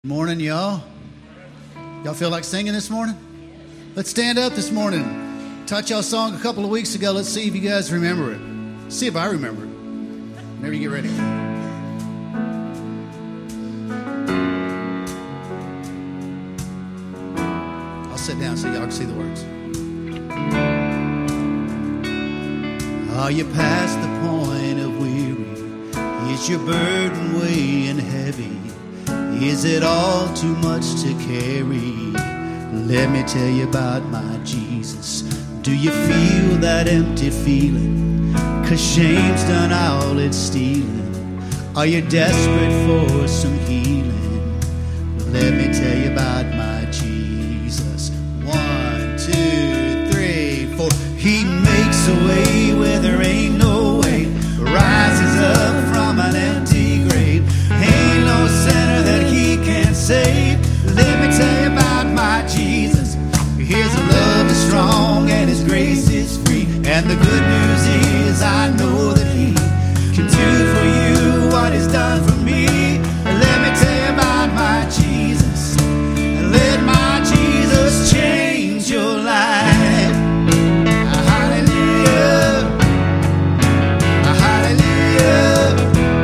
Morning, y'all. Y'all feel like singing this morning? Let's stand up this morning. Taught y'all a song a couple of weeks ago. Let's see if you guys remember it. See if I remember it. Whenever you get ready. I'll sit down so y'all can see the words. Are you past the point of weary? Is your burden weighing heavy? Is it all too much to carry? Let me tell you about my Jesus. Do you feel that empty feeling? 'Cause shame's done all it's stealing. Are you desperate for some healing? Let me tell you about my Jesus. 1, 2, 3, 4. He makes a way where there ain't no way. Rises up from an empty grave. Ain't no sinner that he can't save. Let me tell you about my Jesus. His love is strong and his grace is free. And the good news is I know that he can do for you what he's done for me. Let me tell you about my Jesus. Let my Jesus change your life. Hallelujah. Hallelujah.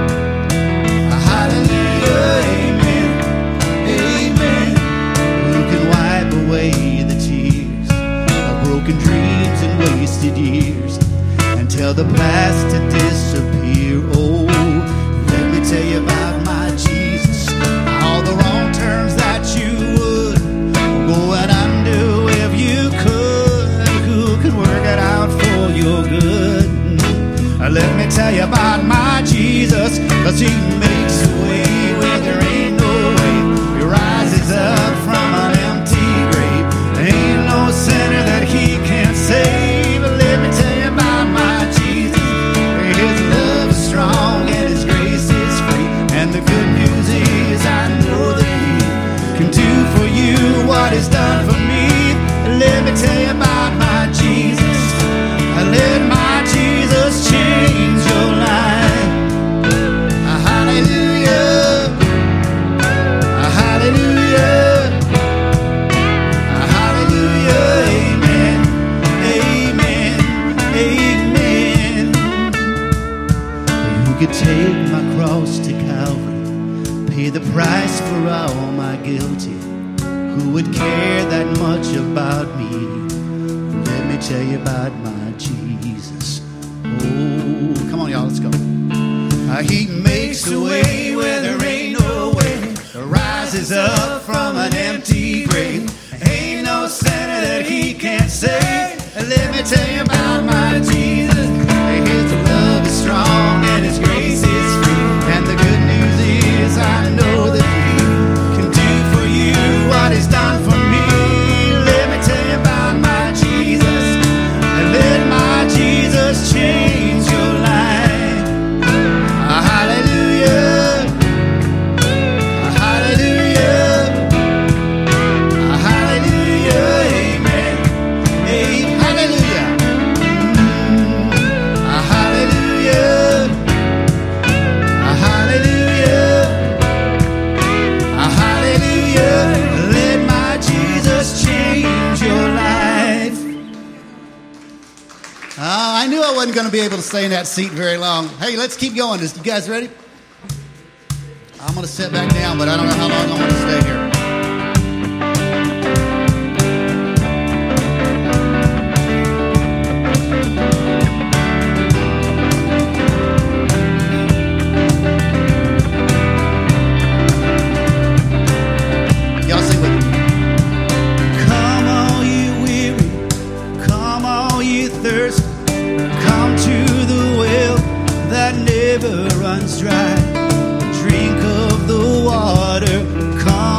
Hallelujah. Amen. Amen. Who can wipe away the tears of broken dreams and wasted years and tell the past to disappear? Oh, let me tell you about my Jesus. All the wrong turns that you would go and undo if you could. Who can work it out for your good? Let me tell you about my Jesus, 'cause he makes a way where there ain't no way. He rises up from an empty grave. Ain't no sinner that he can't save. Let me tell you about my Jesus. His love is strong and his grace is free. And the good news is I know that he can do for you what he's done for me. Let me tell you about my Jesus. Let my Jesus change your life. Hallelujah. Hallelujah. Hallelujah. Amen. Amen. Amen. You could take my cross to Calvary, pay the price for all my guilty. Who would care that much about me? Let me tell you about my Jesus. Oh, come on, y'all, let's go. He makes a way where there ain't no way. Rises up from an empty grave. Ain't no sinner that he can't save. Let me tell you about my Jesus. His love is strong and his grace is free. And the good news is I know that he can do for you what he's done for me. Let me tell you about my Jesus. Let my Jesus change your life. Hallelujah. Hallelujah. Hallelujah. Amen. Amen. Hallelujah. Hallelujah. Hallelujah. Hallelujah. Let my Jesus change your life. I knew I wasn't going to be able to stay in that seat very long. Hey, let's keep going. You guys ready? I'm going to sit back down, but I don't know how long I want to stay here. Y'all sing with me. Come all you weary, come all you thirsty. Come to the well that never runs dry. Drink of the water. Come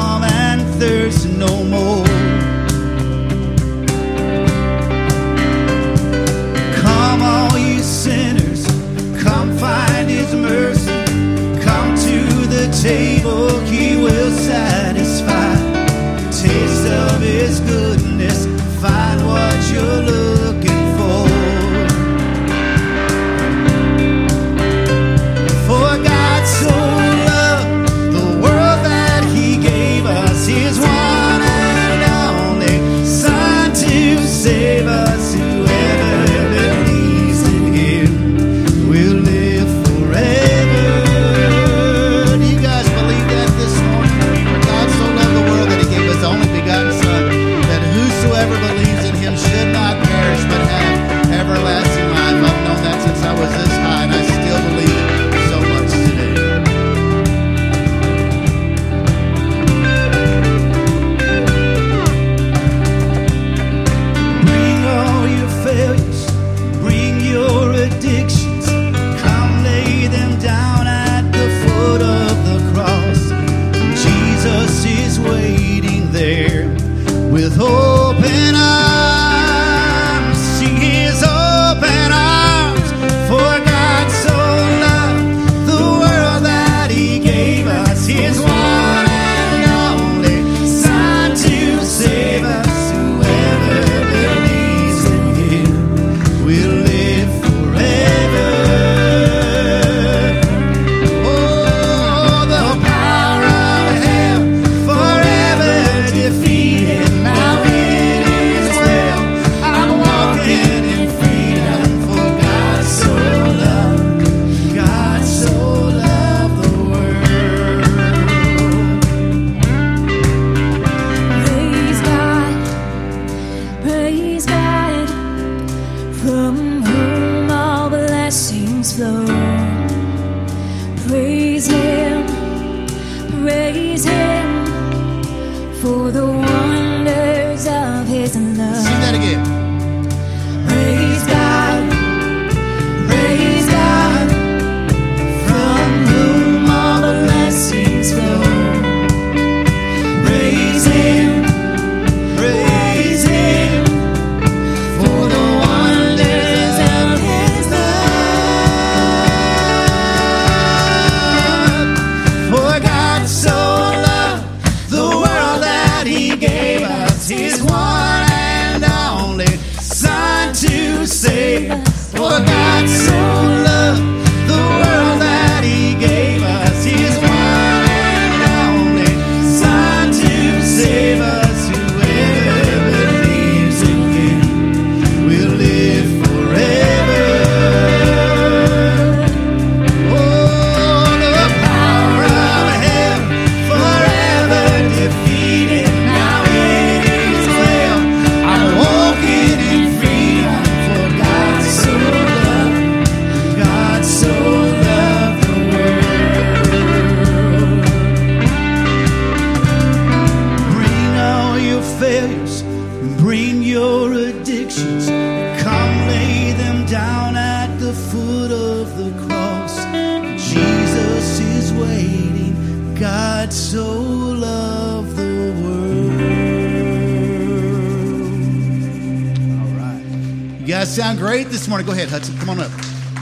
guys sound great this morning. Go ahead, Hudson. Come on up.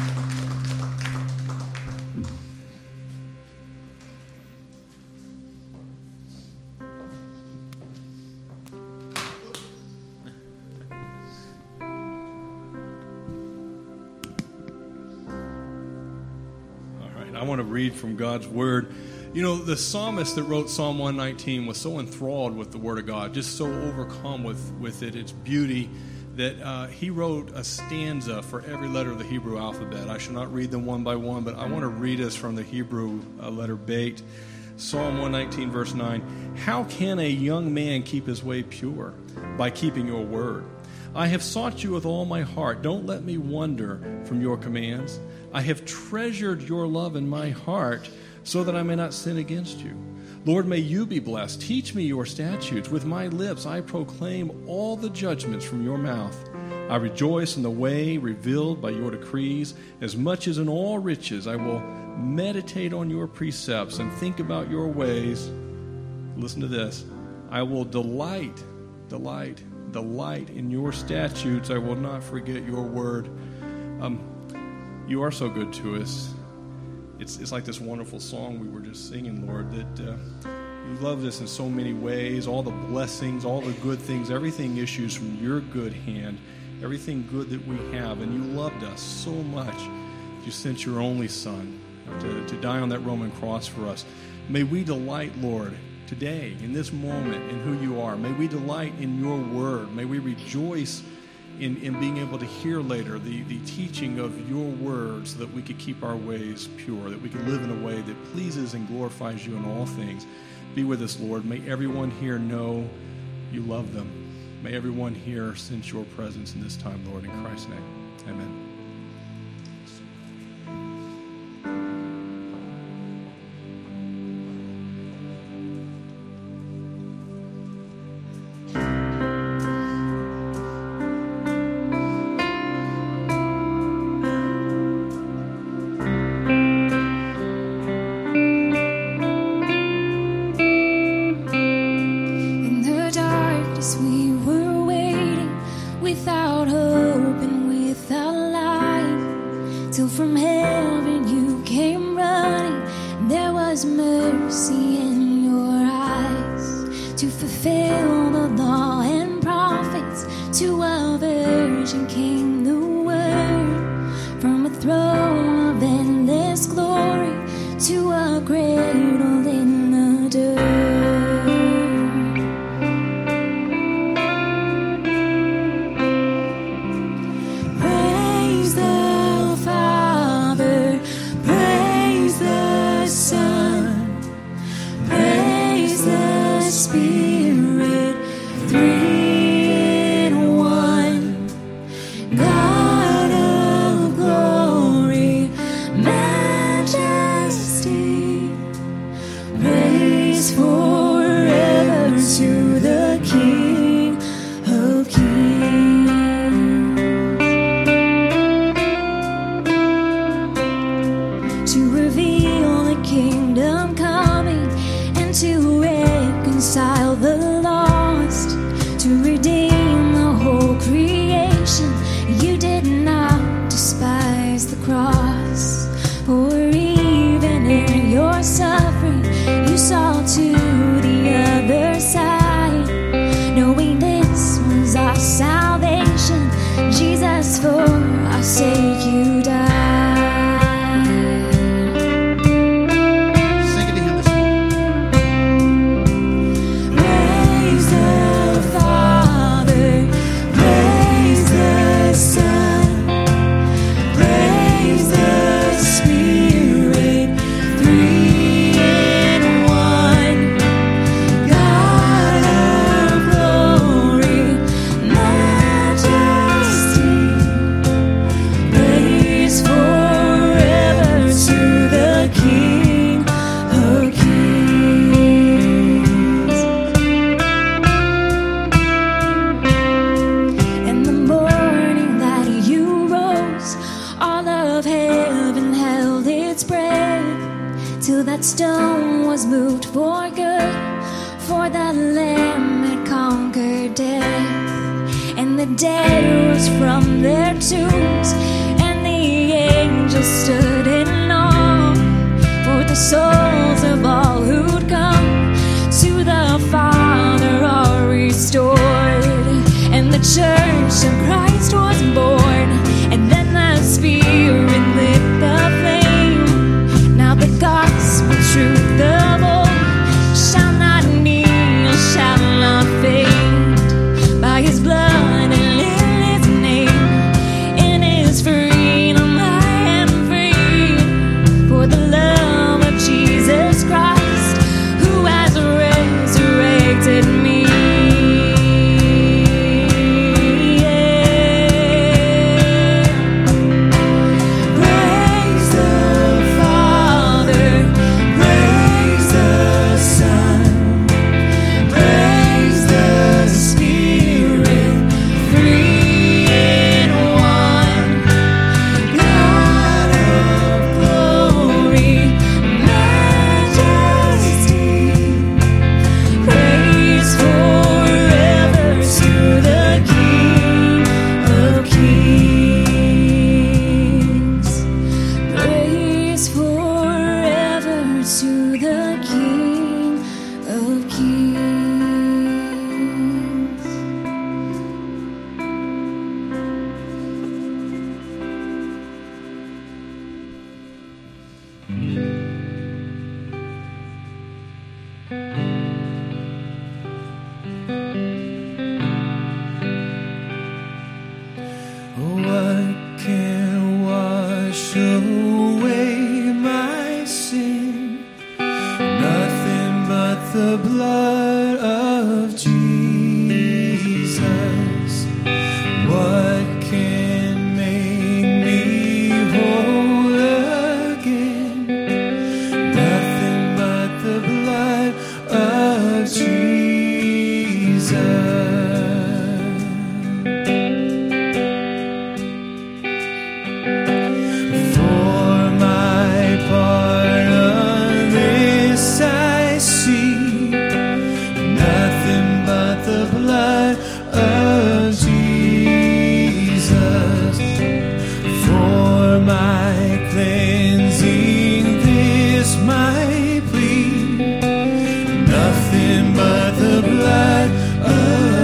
I want to read from God's Word. You know, the psalmist that wrote Psalm 119 was so enthralled with the Word of God, just so overcome with it, its beauty, that he wrote a stanza for every letter of the Hebrew alphabet. I shall not read them one by one, but I want to read us from the Hebrew letter Beit. Psalm 119, verse 9. How can a young man keep his way pure? By keeping your word. I have sought you with all my heart. Don't let me wander from your commands. I have treasured your love in my heart so that I may not sin against you. Lord, may you be blessed. Teach me your statutes. With my lips I proclaim all the judgments from your mouth. I rejoice in the way revealed by your decrees. As much as in all riches I will meditate on your precepts and think about your ways. Listen to this. I will delight in your statutes. I will not forget your word. You are so good to us. It's like this wonderful song we were just singing, Lord, that you loved us in so many ways. All the blessings, all the good things, everything issues from your good hand, everything good that we have. And you loved us so much. You sent your only Son to die on that Roman cross for us. May we delight, Lord, today, in this moment, in who you are. May we delight in your word. May we rejoice in being able to hear later the teaching of your words, so that we could keep our ways pure, that we could live in a way that pleases and glorifies you in all things. Be with us, Lord. May everyone here know you love them. May everyone here sense your presence in this time, Lord, in Christ's name. Amen. the dead rose from their tombs, and the angels stood in awe for the souls of all who'd come to the Father are restored, and the church of Christ was born, and then the Spirit lit the flame. Now the gospel truth of old shall not kneel, shall not fade. By his blood and in his name, in his freedom I am free. For the love of Jesus Christ, who has resurrected me. Praise the Father, praise the Son, praise the Spirit, three in one. God of glory, majesty, praise forever to the King of Kings. Praise forever to the King of Kings. What can wash away my sin? Nothing but the blood of Jesus. What can make me whole again? Nothing but the blood of Jesus. For my part on this I see nothing but the blood of Jesus. For my cleansing this my plea, nothing but the blood of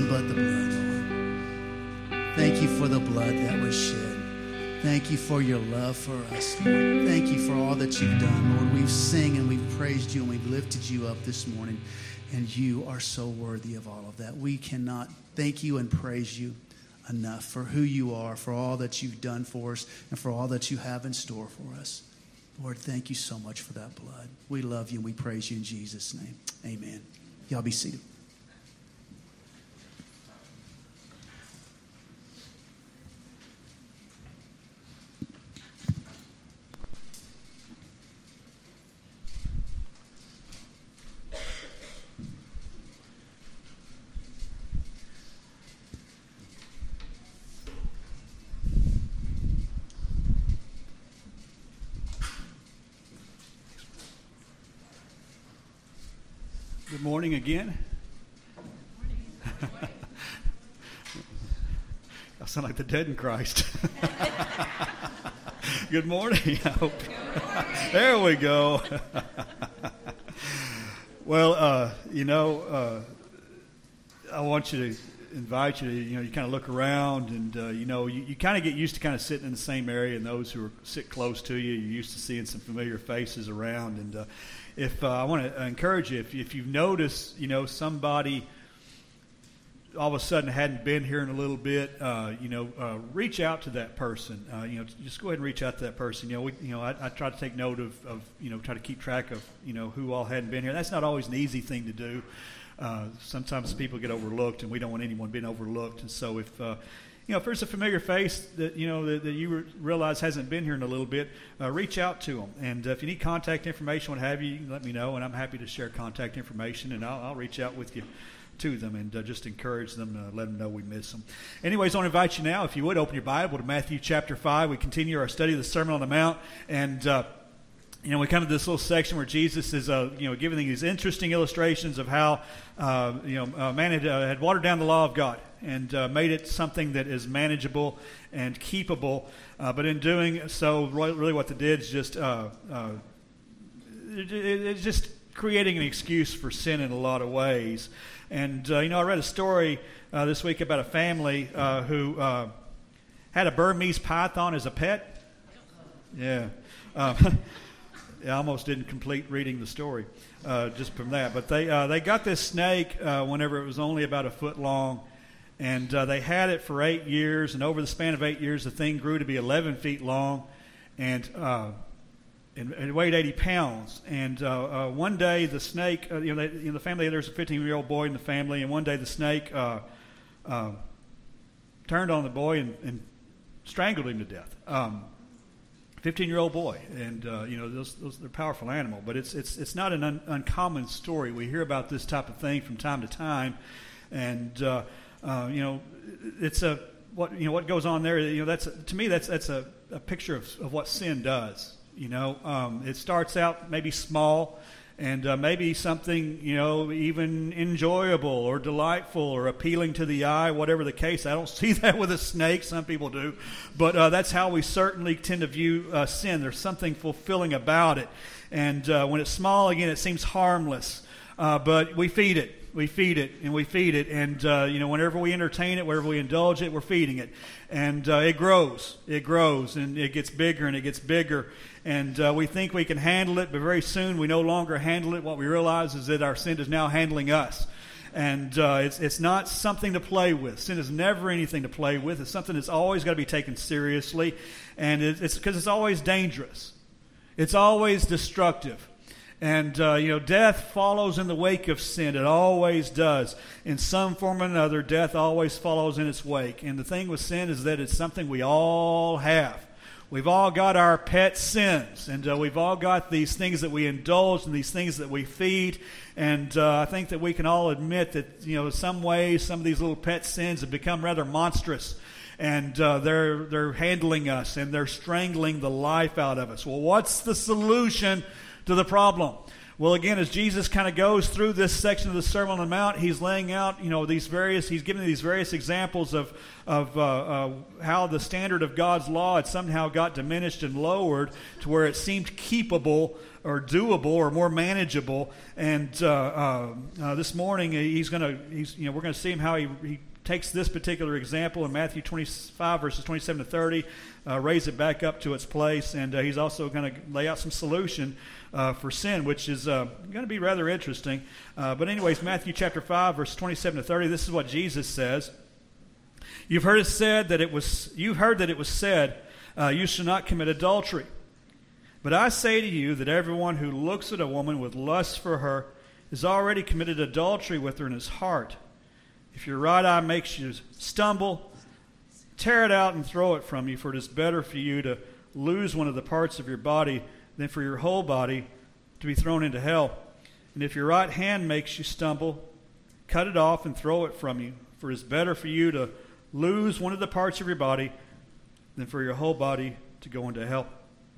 nothing but the blood, Lord. Thank you for the blood that was shed. Thank you for your love for us, Lord. Thank you for all that you've done, Lord. We've sing and we've praised you and we've lifted you up this morning, and you are so worthy of all of that. We cannot thank you and praise you enough for who you are, for all that you've done for us, and for all that you have in store for us. Lord, thank you so much for that blood. We love you and we praise you in Jesus' name. Amen. Y'all be seated. Good morning again. I sound like the dead in Christ. Good morning. I hope. There we go. Well, I want you to invite you to, you kind of look around and, you kind of get used to kind of sitting in the same area, and those who sit close to you, you're used to seeing some familiar faces around. And if I want to encourage you, if you've noticed, somebody all of a sudden hadn't been here in a little bit, reach out to that person. Just go ahead and reach out to that person. I try to take note of try to keep track of, who all hadn't been here. That's not always an easy thing to do. Sometimes people get overlooked, and we don't want anyone being overlooked. And so if there's a familiar face that that you realize hasn't been here in a little bit, reach out to them. And if you need contact information, what have you, you can let me know, and I'm happy to share contact information, and I'll reach out with you to them and just encourage them, let them know we miss them. Anyways, I want to invite you now, if you would, open your Bible to Matthew chapter 5. We continue our study of the Sermon on the Mount, and we come to this little section where Jesus is, giving these interesting illustrations of how, man had watered down the law of God and made it something that is manageable and keepable. But in doing so, really what they did is it's just creating an excuse for sin in a lot of ways. And, I read a story this week about a family who had a Burmese python as a pet. Yeah. I almost didn't complete reading the story just from that. But they got this snake whenever it was only about a foot long, and they had it for 8 years. And over the span of 8 years, the thing grew to be 11 feet long, and it weighed 80 pounds. And one day the snake, the family, there's a 15-year-old boy in the family, and one day the snake turned on the boy and strangled him to death. 15-year-old boy, and they're a powerful animal, but it's not an uncommon story. We hear about this type of thing from time to time, and it's what goes on there. That's a picture of what sin does. It starts out maybe small, and maybe something, even enjoyable or delightful or appealing to the eye, whatever the case. I don't see that with a snake. Some people do. But that's how we certainly tend to view sin. There's something fulfilling about it. And when it's small, again, it seems harmless. But we feed it. We feed it, and we feed it. And, whenever we entertain it, wherever we indulge it, we're feeding it. And it grows. It grows, and it gets bigger, and it gets bigger. And we think we can handle it, but very soon we no longer handle it. What we realize is that our sin is now handling us. And it's not something to play with. Sin is never anything to play with. It's something that's always got to be taken seriously. And it's because it's always dangerous. It's always destructive. And, death follows in the wake of sin. It always does. In some form or another, death always follows in its wake. And the thing with sin is that it's something we all have. We've all got our pet sins, and we've all got these things that we indulge and these things that we feed. And I think that we can all admit that, in some ways, some of these little pet sins have become rather monstrous. And they're handling us, and they're strangling the life out of us. Well, what's the solution to the problem? Well, again, as Jesus kind of goes through this section of the Sermon on the Mount, he's laying out, he's giving these various examples of how the standard of God's law had somehow got diminished and lowered to where it seemed keepable or doable or more manageable. And this morning, we're going to see him how he takes this particular example in Matthew 25, verses 27 to 30, raise it back up to its place, and he's also going to lay out some solution for sin, which is going to be rather interesting. But anyways, Matthew chapter 5, verse 27 to 30, this is what Jesus says. You've heard that it was said, you shall not commit adultery. But I say to you that everyone who looks at a woman with lust for her has already committed adultery with her in his heart. If your right eye makes you stumble, tear it out and throw it from you, for it is better for you to lose one of the parts of your body than for your whole body to be thrown into hell. And if your right hand makes you stumble, cut it off and throw it from you, for it is better for you to lose one of the parts of your body than for your whole body to go into hell.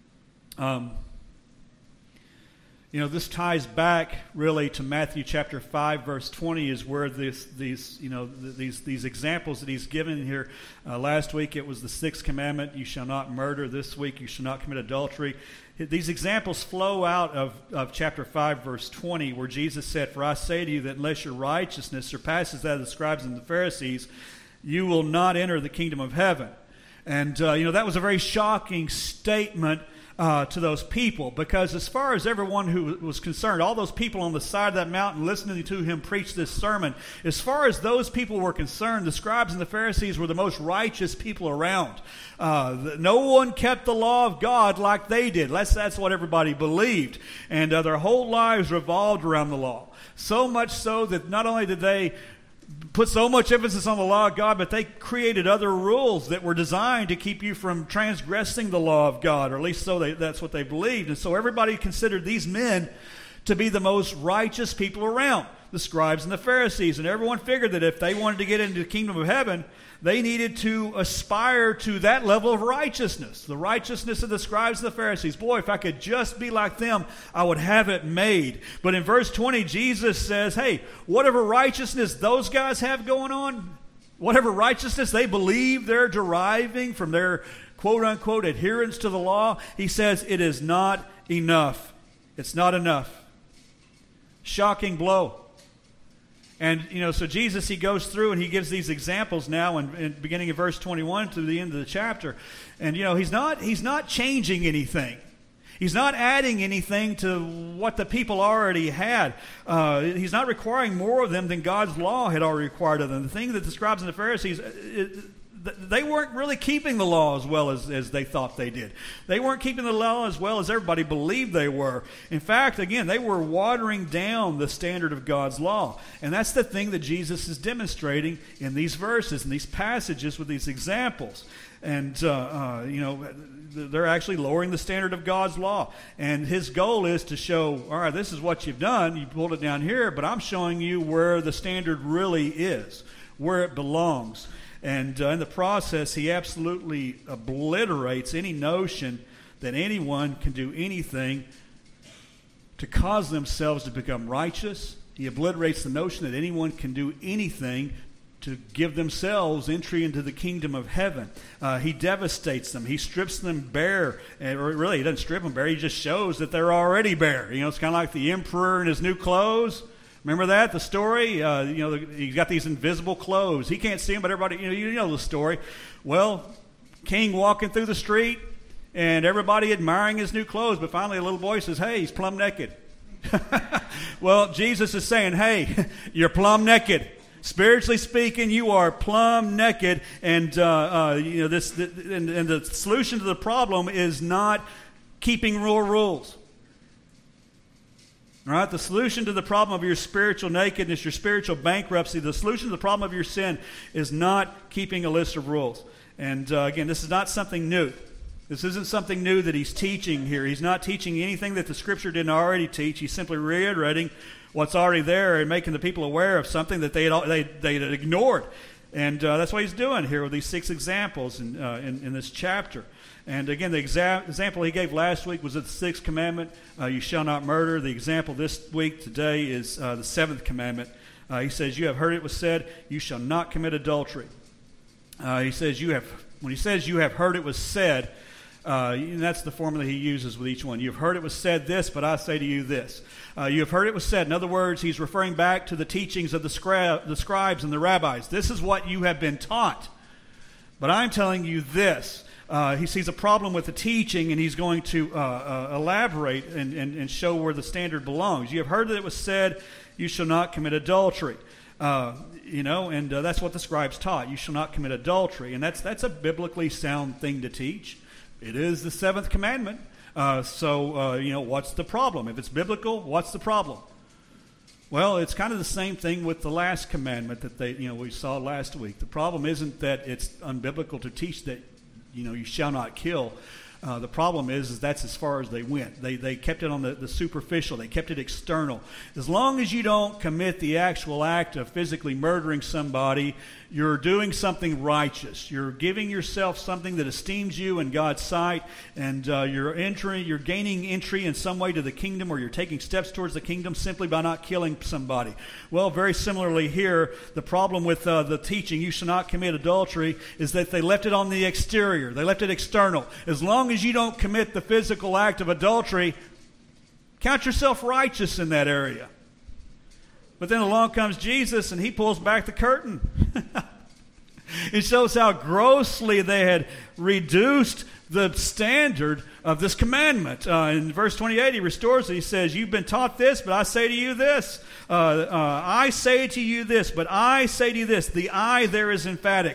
This ties back really to Matthew chapter 5, verse 20, is where these examples that he's given here. Last week it was the sixth commandment, you shall not murder. This week, you shall not commit adultery. These examples flow out of chapter 5, verse 20, where Jesus said, for I say to you that unless your righteousness surpasses that of the scribes and the Pharisees, you will not enter the kingdom of heaven. And, that was a very shocking statement to those people, because as far as everyone who was concerned, all those people on the side of that mountain listening to him preach this sermon, as far as those people were concerned, the scribes and the Pharisees were the most righteous people around. No one kept the law of God like they did. That's what everybody believed. And their whole lives revolved around the law. So much so that not only did they put so much emphasis on the law of God, but they created other rules that were designed to keep you from transgressing the law of God, or at least that's what they believed. And so everybody considered these men to be the most righteous people around, the scribes and the Pharisees. And everyone figured that if they wanted to get into the kingdom of heaven, they needed to aspire to that level of righteousness, the righteousness of the scribes and the Pharisees. Boy, if I could just be like them, I would have it made. But in verse 20, Jesus says, hey, whatever righteousness those guys have going on, whatever righteousness they believe they're deriving from their quote-unquote adherence to the law, he says it is not enough. It's not enough. Shocking blow. And, so Jesus, he goes through and he gives these examples now in beginning of verse 21 to the end of the chapter. And, he's not changing anything. He's not adding anything to what the people already had. He's not requiring more of them than God's law had already required of them. The thing that the scribes and the Pharisees, they weren't really keeping the law as well as they thought they did. They weren't keeping the law as well as everybody believed they were. In fact, again, they were watering down the standard of God's law. And that's the thing that Jesus is demonstrating in these verses and these passages with these examples. And, they're actually lowering the standard of God's law. And his goal is to show, all right, this is what you've done. You pulled it down here, but I'm showing you where the standard really is, where it belongs. And in the process, he absolutely obliterates any notion that anyone can do anything to cause themselves to become righteous. He obliterates the notion that anyone can do anything to give themselves entry into the kingdom of heaven. He devastates them. He strips them bare. Or really, he doesn't strip them bare. He just shows that they're already bare. It's kind of like the emperor in his new clothes. Remember that, the story? He's got these invisible clothes. He can't see them, but everybody, you know the story. Well, king walking through the street, and everybody admiring his new clothes, but finally a little boy says, hey, he's plumb naked. Well, Jesus is saying, hey, you're plumb naked. Spiritually speaking, you are plumb naked, and the solution to the problem is not keeping rules. All right, the solution to the problem of your spiritual nakedness, your spiritual bankruptcy, the solution to the problem of your sin is not keeping a list of rules. And again, this is not something new. This isn't something new that he's teaching here. He's not teaching anything that the Scripture didn't already teach. He's simply reiterating what's already there and making the people aware of something that they had ignored. And that's what he's doing here with these 6 examples in this chapter. And again, the example he gave last week was the 6th commandment, you shall not murder. The example this week, today, is the 7th commandment. He says, you have heard it was said, you shall not commit adultery. He says, when he says you have heard it was said, and that's the formula he uses with each one. You've heard it was said this, but I say to you this. You have heard it was said. In other words, he's referring back to the teachings of the scribes and the rabbis. This is what you have been taught. But I'm telling you this. He sees a problem with the teaching, and he's going to elaborate and show where the standard belongs. You have heard that it was said, you shall not commit adultery. And that's what the scribes taught. You shall not commit adultery. And that's a biblically sound thing to teach. It is the 7th commandment. What's the problem? If it's biblical, what's the problem? Well, it's kind of the same thing with the last commandment that we saw last week. The problem isn't that it's unbiblical to teach that, you shall not kill. The problem is that's as far as they went. They kept it on the superficial. They kept it external. As long as you don't commit the actual act of physically murdering somebody, you're doing something righteous. You're giving yourself something that esteems you in God's sight, and you're gaining entry in some way to the kingdom, or you're taking steps towards the kingdom simply by not killing somebody. Well, very similarly here, the problem with the teaching, you shall not commit adultery, is that they left it on the exterior. They left it external. As long as you don't commit the physical act of adultery, count yourself righteous in that area. But then along comes Jesus, and he pulls back the curtain. It shows how grossly they had reduced the standard of this commandment. In verse 28, he restores it. He says, you've been taught this, but I say to you this. I say to you this, but I say to you this. The I there is emphatic.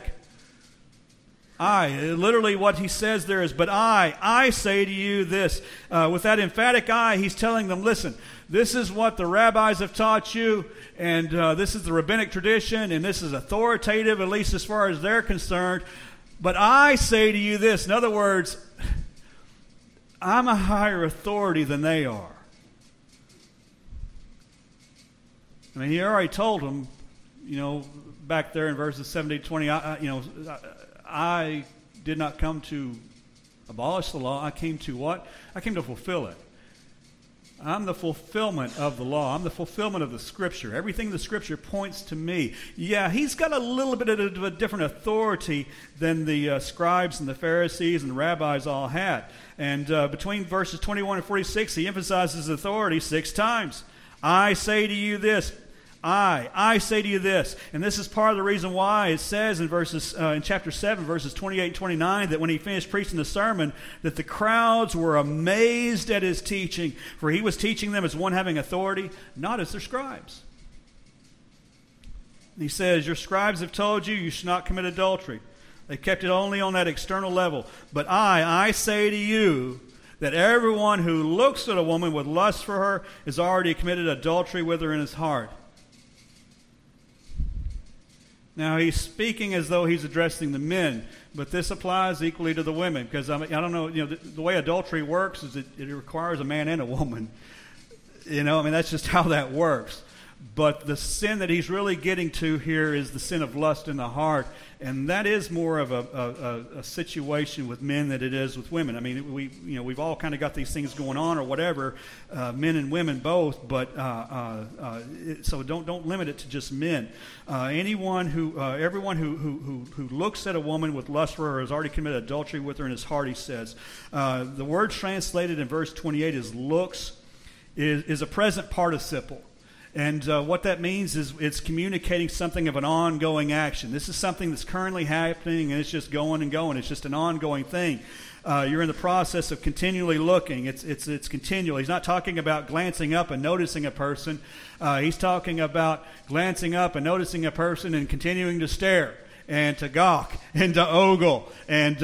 Literally what he says there is, but I say to you this. With that emphatic I, he's telling them, listen, this is what the rabbis have taught you, and this is the rabbinic tradition, and this is authoritative, at least as far as they're concerned. But I say to you this. In other words, I'm a higher authority than they are. I mean, he already told them, back there in verses 17 to 20, I did not come to abolish the law. I came to what? I came to fulfill it. I'm the fulfillment of the law. I'm the fulfillment of the Scripture. Everything the Scripture points to me. Yeah, he's got a little bit of a different authority than the scribes and the Pharisees and the rabbis all had. And between verses 21 and 46, he emphasizes authority 6 times. I say to you this. I say to you this. And this is part of the reason why it says in chapter 7, verses 28 and 29, that when he finished preaching the sermon, that the crowds were amazed at his teaching, for he was teaching them as one having authority, not as their scribes. And he says, your scribes have told you should not commit adultery. They kept it only on that external level. But I say to you that everyone who looks at a woman with lust for her has already committed adultery with her in his heart. Now, he's speaking as though he's addressing the men, but this applies equally to the women, because I don't know, the way adultery works is it requires a man and a woman. That's just how that works. But the sin that he's really getting to here is the sin of lust in the heart, and that is more of a situation with men than it is with women. I mean, we've all kind of got these things going on or whatever, men and women both. But so don't limit it to just men. Everyone who looks at a woman with lust for her has already committed adultery with her in his heart. He says the word translated in verse 28 is looks is a present participle. And what that means is it's communicating something of an ongoing action. This is something that's currently happening, and it's just going and going. It's just an ongoing thing. You're in the process of continually looking. It's continual. He's not talking about glancing up and noticing a person. He's talking about glancing up and noticing a person and continuing to stare and to gawk and to ogle and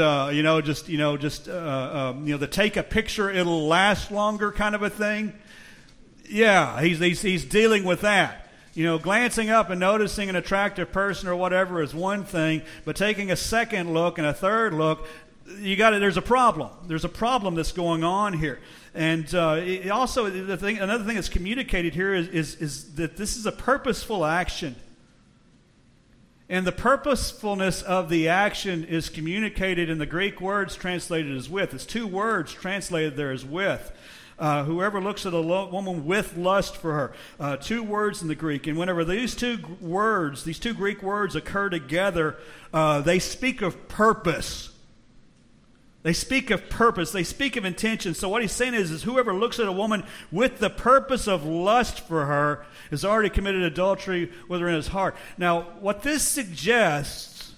the take a picture, it'll last longer kind of a thing. Yeah, he's dealing with that. Glancing up and noticing an attractive person or whatever is one thing, but taking a second look and a third look, there's a problem. There's a problem that's going on here. And another thing that's communicated here is that this is a purposeful action. And the purposefulness of the action is communicated in the Greek words translated as with. It's two words translated there as with. Whoever looks at a woman with lust for her. Two words in the Greek. And whenever these two Greek words occur together, they speak of purpose. They speak of purpose. They speak of intention. So what he's saying is whoever looks at a woman with the purpose of lust for her has already committed adultery with her in his heart. Now, what this suggests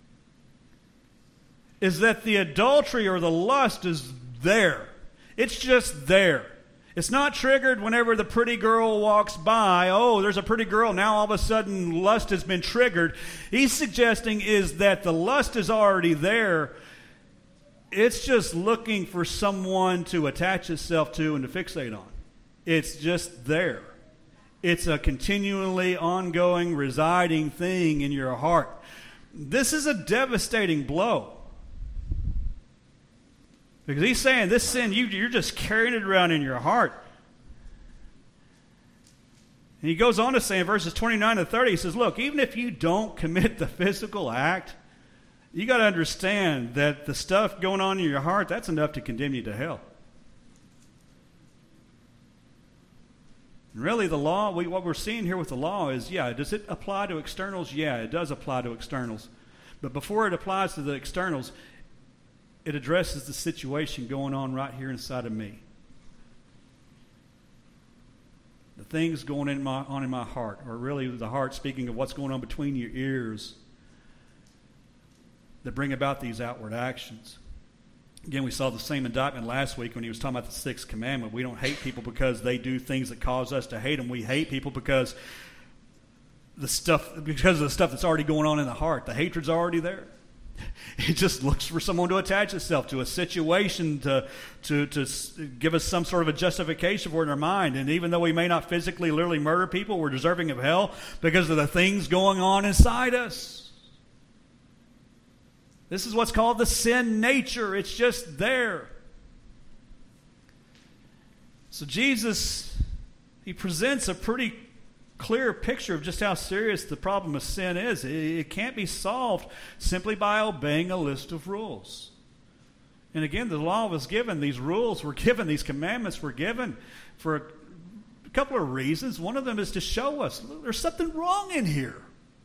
is that the adultery or the lust is there. It's just there. It's not triggered whenever the pretty girl walks by. Oh, there's a pretty girl. Now all of a sudden lust has been triggered. He's suggesting is that the lust is already there. It's just looking for someone to attach itself to and to fixate on. It's just there. It's a continually ongoing, residing thing in your heart. This is a devastating blow. Because he's saying this sin, you're just carrying it around in your heart. And he goes on to say in verses 29 to 30, he says, look, even if you don't commit the physical act, you got to understand that the stuff going on in your heart, that's enough to condemn you to hell. And really, the law, what we're seeing here with the law is, does it apply to externals? Yeah, it does apply to externals. But before it applies to the externals, it addresses the situation going on right here inside of me. The things going on in my heart, or really the heart speaking of what's going on between your ears, that bring about these outward actions. Again, we saw the same indictment last week when he was talking about the sixth commandment. We don't hate people because they do things that cause us to hate them. We hate people because of the stuff that's already going on in the heart. The hatred's already there. It just looks for someone to attach itself to, a situation to give us some sort of a justification for it in our mind. And even though we may not physically, literally murder people, we're deserving of hell because of the things going on inside us. This is what's called the sin nature. It's just there. So Jesus, he presents a pretty clear picture of just how serious the problem of sin is. It can't be solved simply by obeying a list of rules. And again, the law was given, these rules were given, these commandments were given for a couple of reasons. One of them is to show us there's something wrong in here.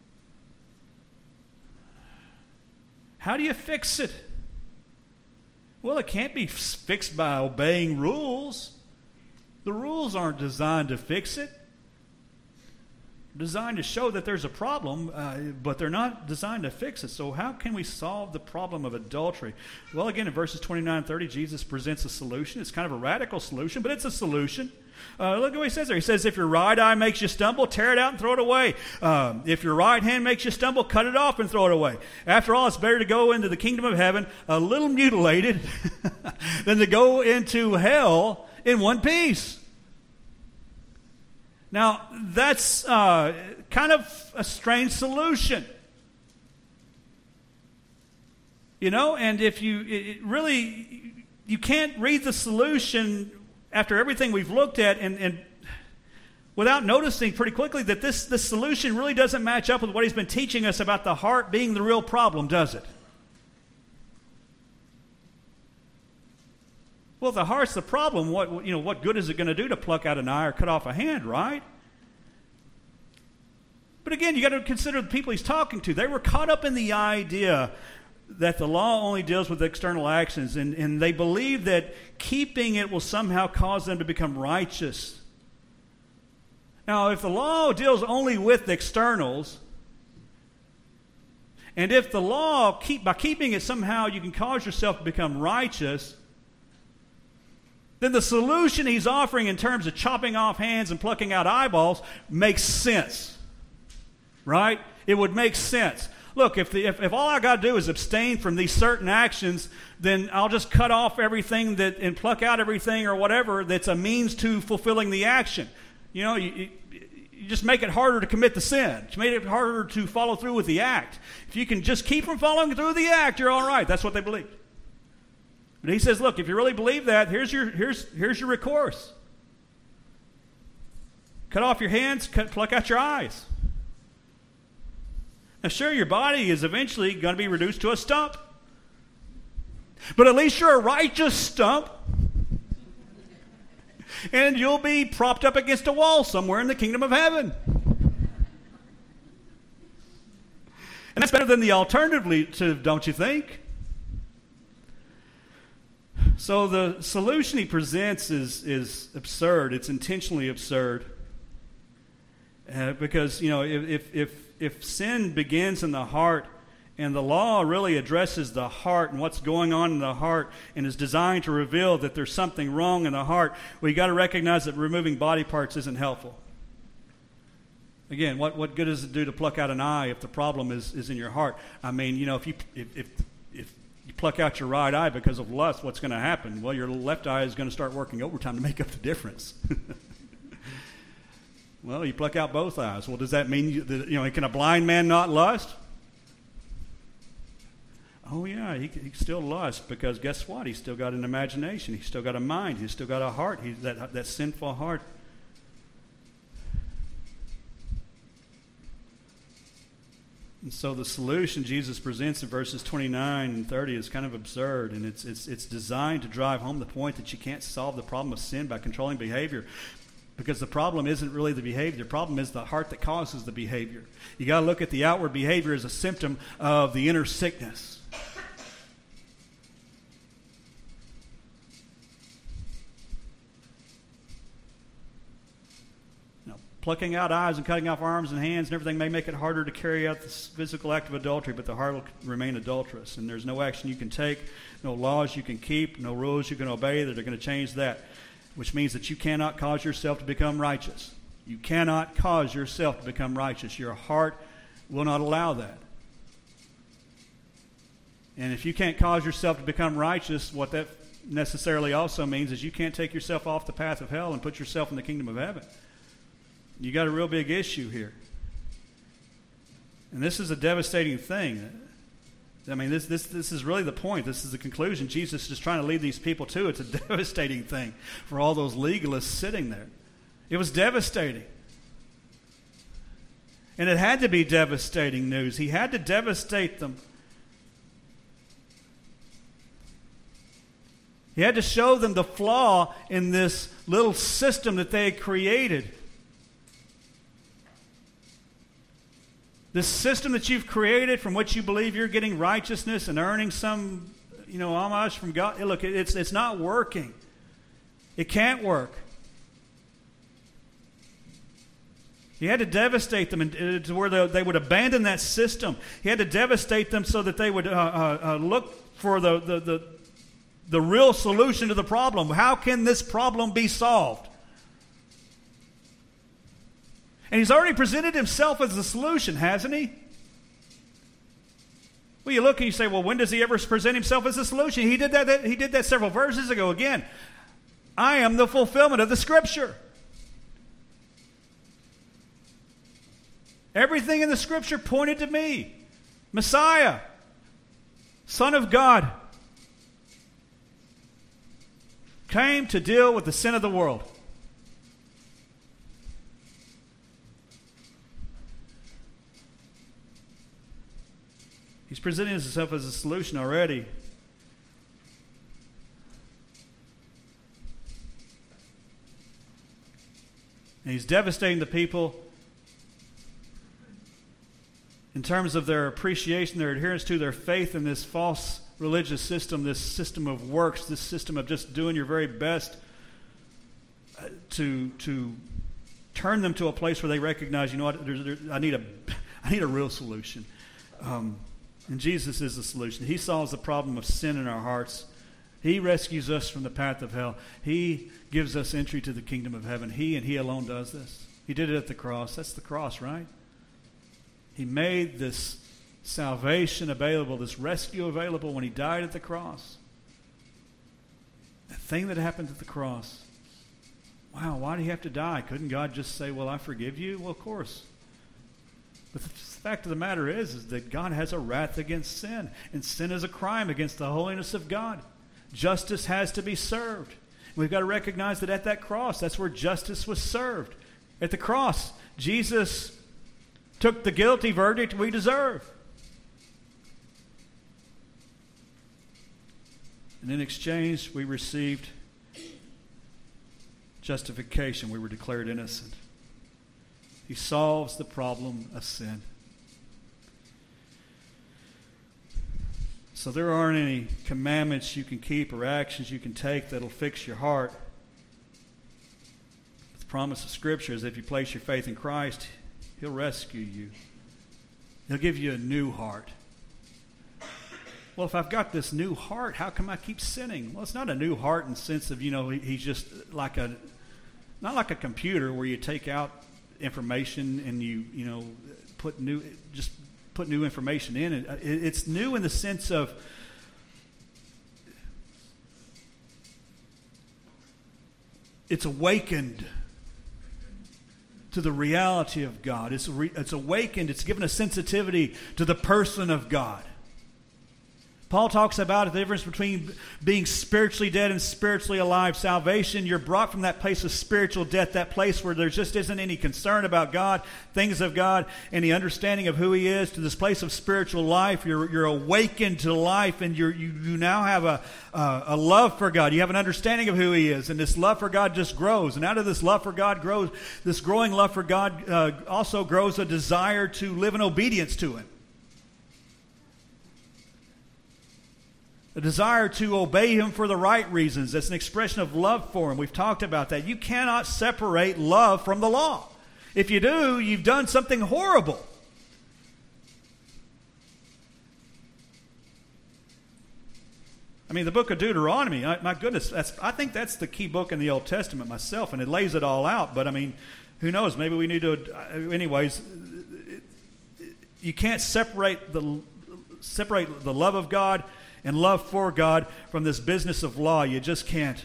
How do you fix it? Well, it can't be fixed by obeying rules. The rules aren't designed to fix it. They're designed to show that there's a problem, but they're not designed to fix it. So how can we solve the problem of adultery? Well, again, in verses 29 and 30, Jesus presents a solution. It's kind of a radical solution, but it's a solution. Look at what he says there. He says, if your right eye makes you stumble, tear it out and throw it away. If your right hand makes you stumble, cut it off and throw it away. After all, it's better to go into the kingdom of heaven a little mutilated than to go into hell in one piece. Now, that's kind of a strange solution. You know, and if you can't read the solution after everything we've looked at and without noticing pretty quickly that this solution really doesn't match up with what he's been teaching us about the heart being the real problem, does it? Well, if the heart's the problem, what good is it going to do to pluck out an eye or cut off a hand, right? But again, you got to consider the people he's talking to. They were caught up in the idea that the law only deals with external actions, and they believe that keeping it will somehow cause them to become righteous. Now, if the law deals only with externals, and if the law, by keeping it somehow you can cause yourself to become righteous, then the solution he's offering in terms of chopping off hands and plucking out eyeballs makes sense. Right? It would make sense. Look, if all I got to do is abstain from these certain actions, then I'll just cut off everything and pluck out everything or whatever that's a means to fulfilling the action. You know, you just make it harder to commit the sin. You make it harder to follow through with the act. If you can just keep from following through with the act, you're all right. That's what they believe. But he says, look, if you really believe that, here's your recourse. Cut off your hands, pluck out your eyes. Now, sure, your body is eventually going to be reduced to a stump. But at least you're a righteous stump. And you'll be propped up against a wall somewhere in the kingdom of heaven. And that's better than the alternative, don't you think? So the solution he presents is absurd. It's intentionally absurd. Because, you know, if sin begins in the heart, and the law really addresses the heart and what's going on in the heart and is designed to reveal that there's something wrong in the heart, well, you got to recognize that removing body parts isn't helpful. Again, what good does it do to pluck out an eye if the problem is in your heart? I mean, you know, if you pluck out your right eye because of lust, what's going to happen? Well, your left eye is going to start working overtime to make up the difference. Well, you pluck out both eyes. Well, does that mean, can a blind man not lust? Oh, yeah, he still lusts because guess what? He's still got an imagination. He's still got a mind. He's still got a heart. He's that sinful heart. And so the solution Jesus presents in verses 29 and 30 is kind of absurd, and it's designed to drive home the point that you can't solve the problem of sin by controlling behavior. Because the problem isn't really the behavior. The problem is the heart that causes the behavior. You got to look at the outward behavior as a symptom of the inner sickness. Plucking out eyes and cutting off arms and hands and everything may make it harder to carry out this physical act of adultery, but the heart will remain adulterous. And there's no action you can take, no laws you can keep, no rules you can obey that are going to change that, which means that you cannot cause yourself to become righteous. You cannot cause yourself to become righteous. Your heart will not allow that. And if you can't cause yourself to become righteous, what that necessarily also means is you can't take yourself off the path of hell and put yourself in the kingdom of heaven. You got a real big issue here. And this is a devastating thing. I mean, this is really the point. This is the conclusion Jesus is trying to lead these people to. It's a devastating thing for all those legalists sitting there. It was devastating. And it had to be devastating news. He had to devastate them. He had to show them the flaw in this little system that they had created. This system that you've created from which you believe you're getting righteousness and earning some, homage from God. Look, it's not working. It can't work. He had to devastate them to where they would abandon that system. He had to devastate them so that they would look for the real solution to the problem. How can this problem be solved? And he's already presented himself as the solution, hasn't he? Well, you look and you say, well, when does he ever present himself as the solution? He did that several verses ago. Again, I am the fulfillment of the Scripture. Everything in the Scripture pointed to me. Messiah, Son of God, came to deal with the sin of the world. He's presenting himself as a solution already. And he's devastating the people in terms of their appreciation, their adherence to, their faith in this false religious system, this system of works, this system of just doing your very best to turn them to a place where they recognize, you know what, I need a real solution. And Jesus is the solution. He solves the problem of sin in our hearts. He rescues us from the path of hell. He gives us entry to the kingdom of heaven. He and He alone does this. He did it at the cross. That's the cross, right? He made this salvation available, this rescue available when He died at the cross. That thing that happened at the cross. Wow, why did He have to die? Couldn't God just say, well, I forgive you? Well, of course. But the fact of the matter is that God has a wrath against sin, and sin is a crime against the holiness of God. Justice has to be served. We've got to recognize that at that cross, that's where justice was served. At the cross, Jesus took the guilty verdict we deserve. And in exchange, we received justification. We were declared innocent. He solves the problem of sin. So there aren't any commandments you can keep or actions you can take that'll fix your heart. The promise of Scripture is if you place your faith in Christ, He'll rescue you. He'll give you a new heart. Well, if I've got this new heart, how come I keep sinning? Well, it's not a new heart in the sense of, he's just like not like a computer where you take out information and you put new information in. It's new in the sense of it's awakened to the reality of God. It's awakened. It's given a sensitivity to the person of God. Paul talks about the difference between being spiritually dead and spiritually alive. Salvation, you're brought from that place of spiritual death, that place where there just isn't any concern about God, things of God, any understanding of who He is, to this place of spiritual life. You're awakened to life, and you now have a love for God. You have an understanding of who He is, and this love for God just grows. And out of this love for God grows, this growing love for God also grows a desire to live in obedience to Him. A desire to obey Him for the right reasons. That's an expression of love for Him. We've talked about that. You cannot separate love from the law. If you do, you've done something horrible. I mean, the book of Deuteronomy, my goodness, I think that's the key book in the Old Testament myself, and it lays it all out. But, I mean, who knows? Maybe we need to... Anyways, you can't separate the love of God and love for God from this business of law. You just can't.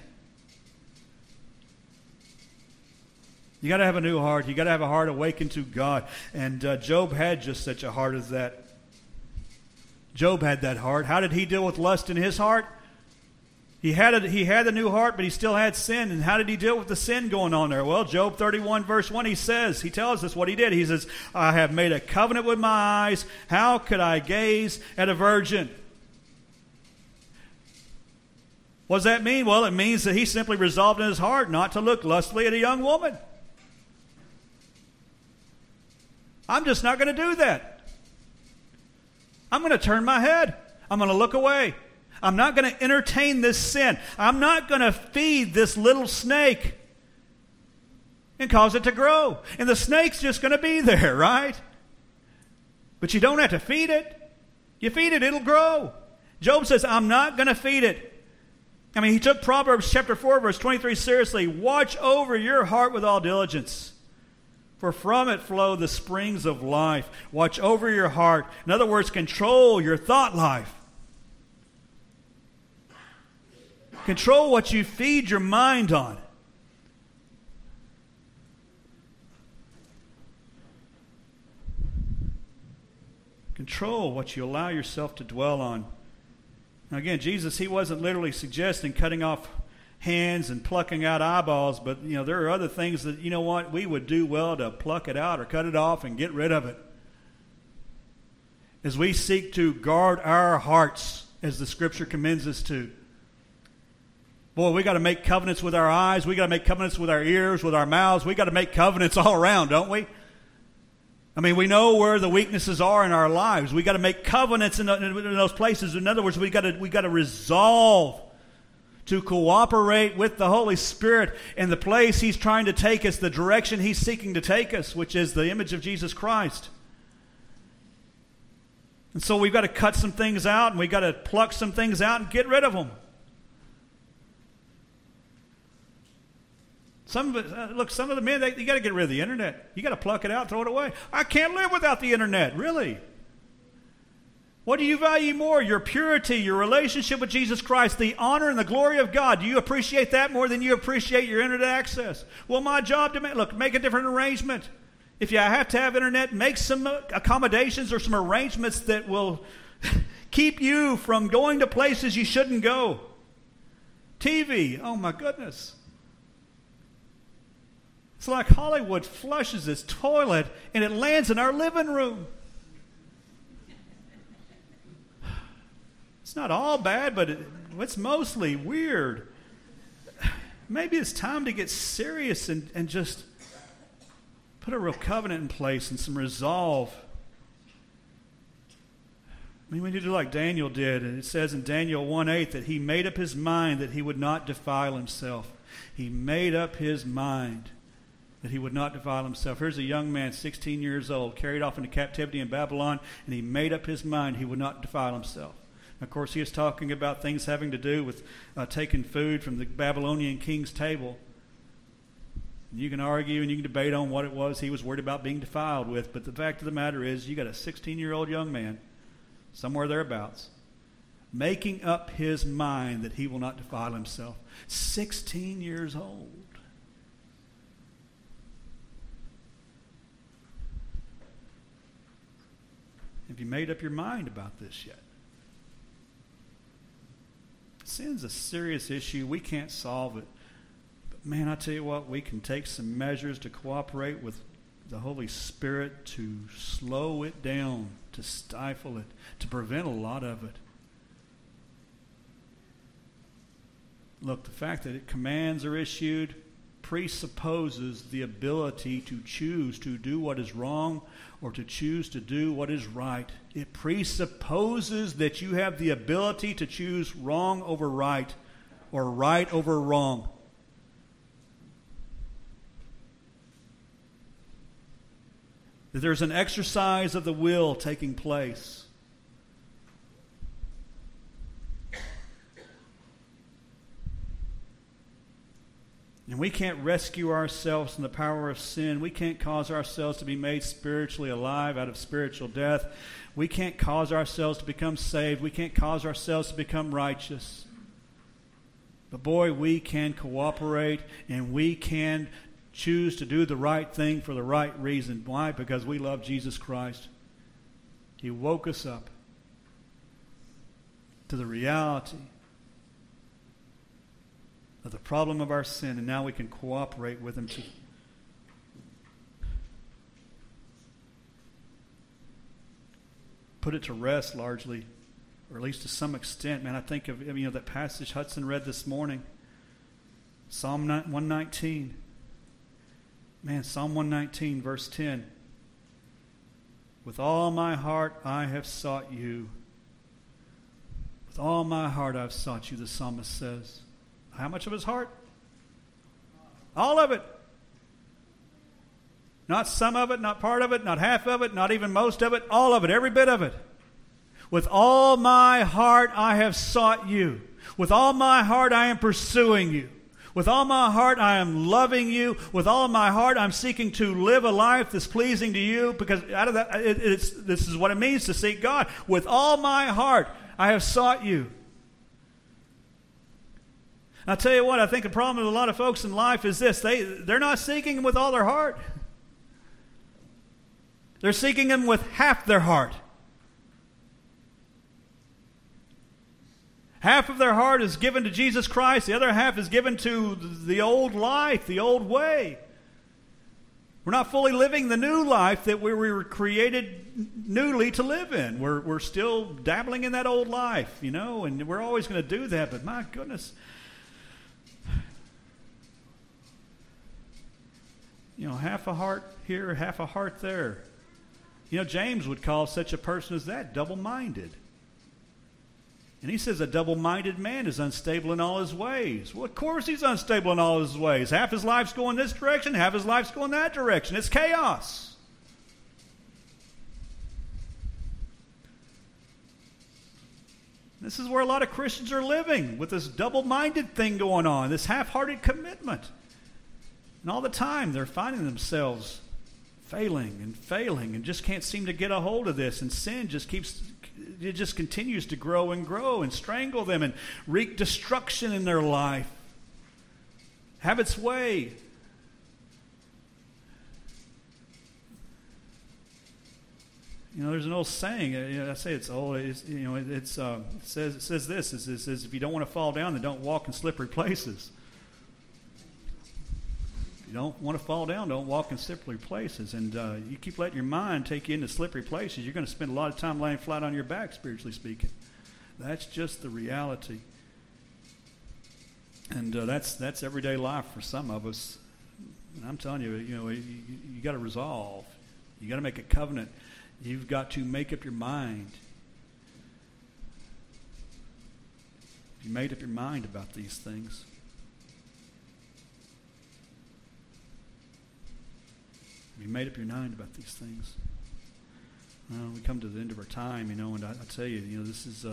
You got to have a new heart. You got to have a heart awakened to God. And Job had just such a heart as that. Job had that heart. How did he deal with lust in his heart? He had a new heart, but he still had sin. And how did he deal with the sin going on there? Well, Job 31 verse 1, he tells us what he did. He says, I have made a covenant with my eyes. How could I gaze at a virgin? What does that mean? Well, it means that he simply resolved in his heart not to look lustfully at a young woman. I'm just not going to do that. I'm going to turn my head. I'm going to look away. I'm not going to entertain this sin. I'm not going to feed this little snake and cause it to grow. And the snake's just going to be there, right? But you don't have to feed it. You feed it, it'll grow. Job says, I'm not going to feed it. I mean, he took Proverbs chapter 4, verse 23 seriously. Watch over your heart with all diligence, for from it flow the springs of life. Watch over your heart. In other words, control your thought life. Control what you feed your mind on. Control what you allow yourself to dwell on. Now again, Jesus, He wasn't literally suggesting cutting off hands and plucking out eyeballs, but there are other things that, we would do well to pluck it out or cut it off and get rid of it. As we seek to guard our hearts, as the Scripture commends us to. Boy, we got to make covenants with our eyes. We got to make covenants with our ears, with our mouths. We got to make covenants all around, don't we? I mean, we know where the weaknesses are in our lives. We got to make covenants in those places. In other words, we got to resolve to cooperate with the Holy Spirit in the place He's trying to take us, the direction He's seeking to take us, which is the image of Jesus Christ. And so we've got to cut some things out, and we've got to pluck some things out and get rid of them. Some of the men, you got to get rid of the internet. You got to pluck it out, throw it away. I can't live without the internet. Really? What do you value more? Your purity, your relationship with Jesus Christ, the honor and the glory of God. Do you appreciate that more than you appreciate your internet access? Well, my job to make a different arrangement. If you have to have internet, make some accommodations or some arrangements that will keep you from going to places you shouldn't go. TV, oh my goodness. It's like Hollywood flushes its toilet and it lands in our living room. It's not all bad, but it's mostly weird. Maybe it's time to get serious and just put a real covenant in place and some resolve. I mean, we need to do like Daniel did. And it says in Daniel 1:8 that he made up his mind that he would not defile himself. He made up his mind that he would not defile himself. Here's a young man, 16 years old, carried off into captivity in Babylon, and he made up his mind he would not defile himself. Of course, he was talking about things having to do with taking food from the Babylonian king's table. You can argue and you can debate on what it was he was worried about being defiled with, but the fact of the matter is you got a 16-year-old young man, somewhere thereabouts, making up his mind that he will not defile himself. 16 years old. Have you made up your mind about this yet? Sin's a serious issue. We can't solve it. But man, I tell you what, we can take some measures to cooperate with the Holy Spirit to slow it down, to stifle it, to prevent a lot of it. Look, the fact that commands are issued presupposes the ability to choose to do what is wrong or to choose to do what is right. It presupposes that you have the ability to choose wrong over right or right over wrong. That there's an exercise of the will taking place. And we can't rescue ourselves from the power of sin. We can't cause ourselves to be made spiritually alive out of spiritual death. We can't cause ourselves to become saved. We can't cause ourselves to become righteous. But boy, we can cooperate and we can choose to do the right thing for the right reason. Why? Because we love Jesus Christ. He woke us up to the reality of the problem of our sin, and now we can cooperate with Him to put it to rest largely, or at least to some extent. Man, I think of that passage Hudson read this morning, Psalm 119. Man, Psalm 119, verse 10. With all my heart I have sought you. With all my heart I've sought you, the psalmist says. How much of his heart? All of it. Not some of it, not part of it, not half of it, not even most of it. All of it, every bit of it. With all my heart I have sought you. With all my heart I am pursuing you. With all my heart I am loving you. With all my heart I'm seeking to live a life that's pleasing to you, because out of that, this is what it means to seek God. With all my heart I have sought you. I'll tell you what, I think the problem with a lot of folks in life is this. They're not seeking Him with all their heart. They're seeking Him with half their heart. Half of their heart is given to Jesus Christ. The other half is given to the old life, the old way. We're not fully living the new life that we were created newly to live in. We're still dabbling in that old life, and we're always going to do that. But my goodness, half a heart here, half a heart there. James would call such a person as that double-minded. And he says a double-minded man is unstable in all his ways. Well, of course he's unstable in all his ways. Half his life's going this direction, half his life's going that direction. It's chaos. This is where a lot of Christians are living, with this double-minded thing going on, this half-hearted commitment. And all the time they're finding themselves failing and just can't seem to get a hold of this. And sin just continues to grow and strangle them and wreak destruction in their life. Have its way. There's an old saying. I say it's old. It says this. It says if you don't want to fall down, then don't walk in slippery places. you don't want to fall down, don't walk in slippery places. And you keep letting your mind take you into slippery places, you're going to spend a lot of time laying flat on your back, spiritually speaking. That's just the reality. And that's everyday life for some of us. And I'm telling you, you got to resolve. You got to make a covenant. You've got to make up your mind. You made up your mind about these things. You made up your mind about these things. We come to the end of our time, and I tell you, this is.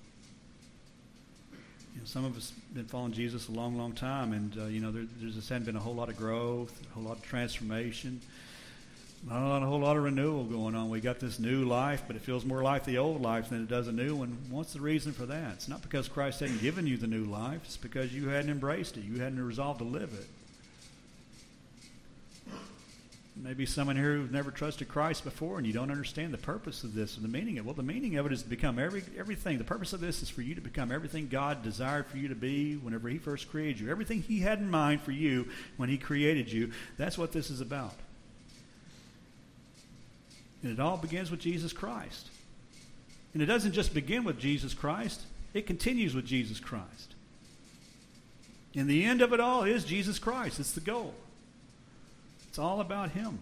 Some of us have been following Jesus a long, long time, and there just hadn't been a whole lot of growth, a whole lot of transformation, not a whole lot of renewal going on. We got this new life, but it feels more like the old life than it does a new one. What's the reason for that? It's not because Christ hadn't given you the new life. It's because you hadn't embraced it. You hadn't resolved to live it. Maybe someone here who's never trusted Christ before, and you don't understand the purpose of this and the meaning of it. Well, the meaning of it is to become everything. The purpose of this is for you to become everything God desired for you to be whenever He first created you. Everything He had in mind for you when He created you. That's what this is about. And it all begins with Jesus Christ. And it doesn't just begin with Jesus Christ. It continues with Jesus Christ. And the end of it all is Jesus Christ. It's the goal. It's all about Him.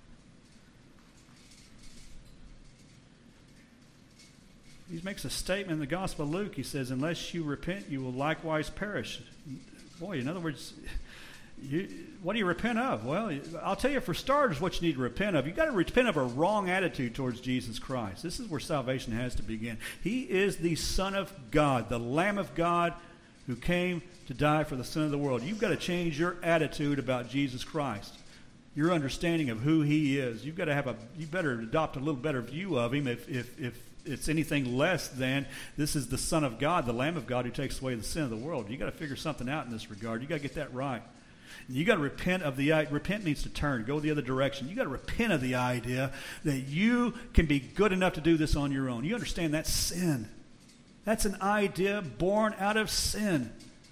He makes a statement in the Gospel of Luke. He says, unless you repent, you will likewise perish. Boy, in other words, what do you repent of? Well, I'll tell you, for starters, what you need to repent of. You've got to repent of a wrong attitude towards Jesus Christ. This is where salvation has to begin. He is the Son of God, the Lamb of God who came to die for the sin of the world. You've got to change your attitude about Jesus Christ. Your understanding of who He is. You've got to you better adopt a little better view of Him if it's anything less than this is the Son of God, the Lamb of God who takes away the sin of the world. You've got to figure something out in this regard. You've got to get that right. And you've got to repent repent means to turn, go the other direction. You've got to repent of the idea that you can be good enough to do this on your own. You understand that's sin. That's an idea born out of sin.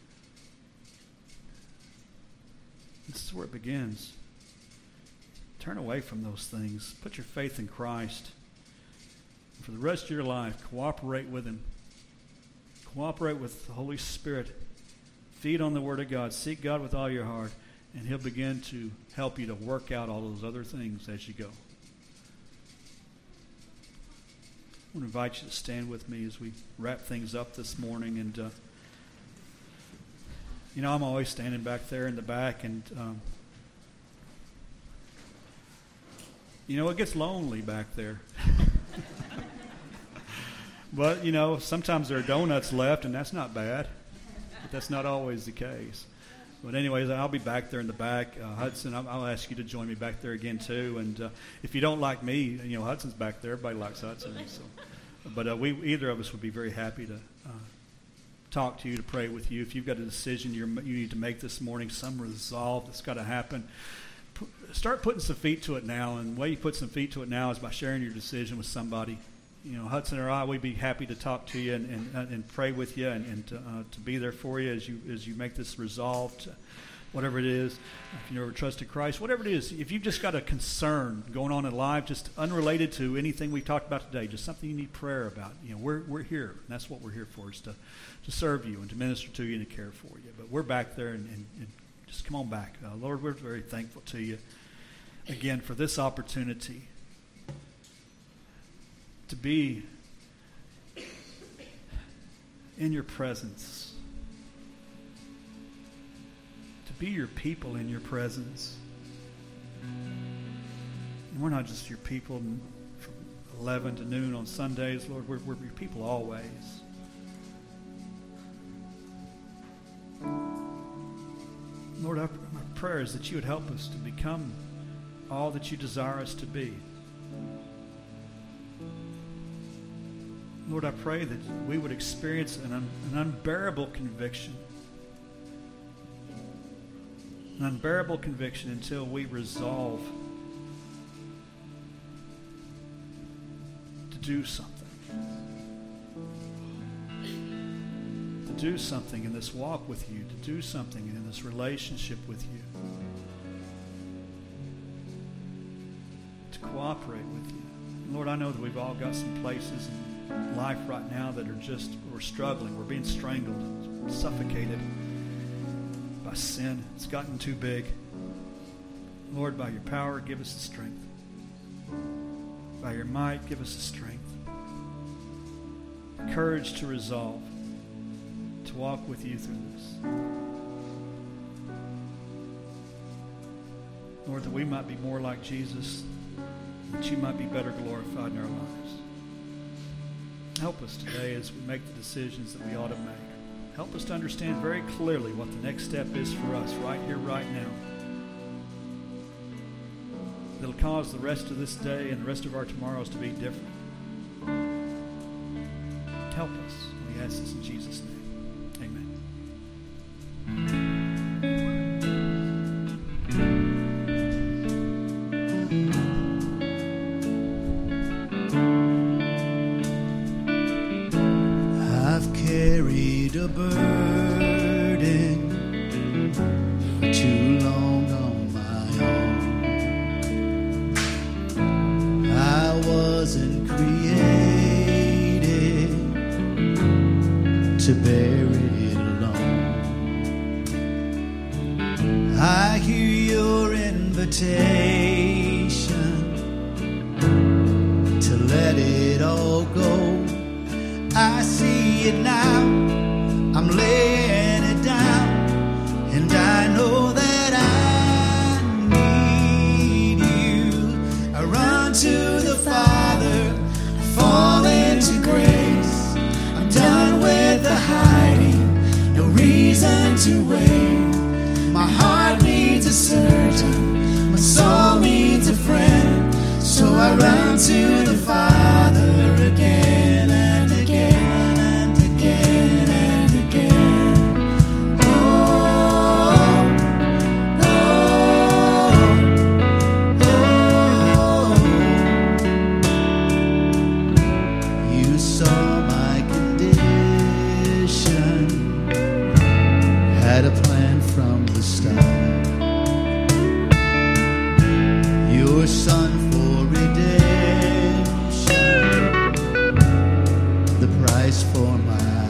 This is where it begins. Turn away from those things. Put your faith in Christ. And for the rest of your life, cooperate with Him. Cooperate with the Holy Spirit. Feed on the Word of God. Seek God with all your heart. And He'll begin to help you to work out all those other things as you go. I want to invite you to stand with me as we wrap things up this morning. And, I'm always standing back there in the back, and it gets lonely back there. But, sometimes there are donuts left, and that's not bad. But that's not always the case. But anyways, I'll be back there in the back. Hudson, I'll ask you to join me back there again, too. And if you don't like me, Hudson's back there. Everybody likes Hudson. So. But either of us would be very happy to talk to you, to pray with you. If you've got a decision you need to make this morning, some resolve that's got to happen, start putting some feet to it now. And the way you put some feet to it now is by sharing your decision with somebody. Hudson or I, we'd be happy to talk to you and pray with you and to be there for you as you make this resolve to whatever it is. If you never trusted Christ, whatever it is, if you've just got a concern going on in life, just unrelated to anything we talked about today, just something you need prayer about, we're here. And that's what we're here for, is to serve you and to minister to you and to care for you. But we're back there and just come on back. Lord, we're very thankful to you again for this opportunity to be in your presence, to be your people in your presence. And we're not just your people from 11 to noon on Sundays, Lord. We're your people always. Lord, my prayer is that you would help us to become all that you desire us to be. Lord, I pray that we would experience an unbearable conviction. An unbearable conviction until we resolve to do something. To do something in this walk with you. To do something in this relationship with you. cooperate with you. And Lord, I know that we've all got some places in life right now that are just, we're struggling. We're being strangled, suffocated by sin. It's gotten too big. Lord, by your power, give us the strength. By your might, give us the strength. The courage to resolve, to walk with you through this. Lord, that we might be more like Jesus, that you might be better glorified in our lives. Help us today as we make the decisions that we ought to make. Help us to understand very clearly what the next step is for us right here, right now. That'll cause the rest of this day and the rest of our tomorrows to be different. Help us. We ask this in Jesus' name. Amen. I've carried a burden for too long on my own. I wasn't created to bear it alone. I hear your invitation to let it all go. I see it now, I'm laying it down, and I know that I need you. I run to the Father, I fall into grace. I'm done with the hiding, no reason to wait. My heart needs a surgeon, my soul needs a friend, so I run to the Father again and again and again and again. Oh, oh, oh. You saw my condition, had a plan from the start. Your Son for redemption, the price for my